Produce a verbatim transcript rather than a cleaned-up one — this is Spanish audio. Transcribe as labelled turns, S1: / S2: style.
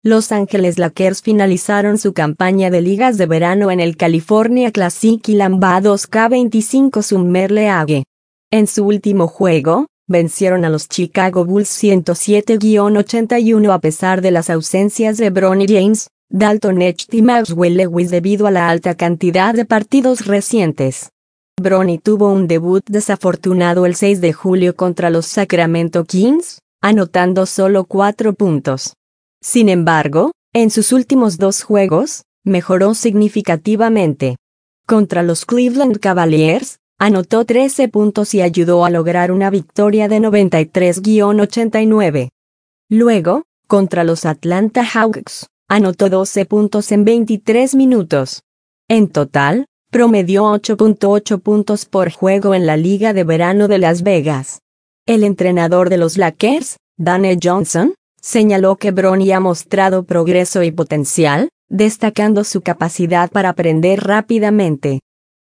S1: Los Ángeles Lakers finalizaron su campaña de ligas de verano en el California Classic y Lamba dos K veinticinco Summer League. En su último juego, vencieron a los Chicago Bulls ciento siete a ochenta y uno a pesar de las ausencias de Bronny James, Dalton Echt y Maxwell Lewis debido a la alta cantidad de partidos recientes. Bronny tuvo un debut desafortunado el seis de julio contra los Sacramento Kings, anotando solo cuatro puntos. Sin embargo, en sus últimos dos juegos, mejoró significativamente. Contra los Cleveland Cavaliers, anotó trece puntos y ayudó a lograr una victoria de noventa y tres a ochenta y nueve. Luego, contra los Atlanta Hawks, anotó doce puntos en veintitrés minutos. En total, promedió ocho punto ocho puntos por juego en la Liga de Verano de Las Vegas. El entrenador de los Lakers, Dane Johnson, señaló que Bronny ha mostrado progreso y potencial, destacando su capacidad para aprender rápidamente.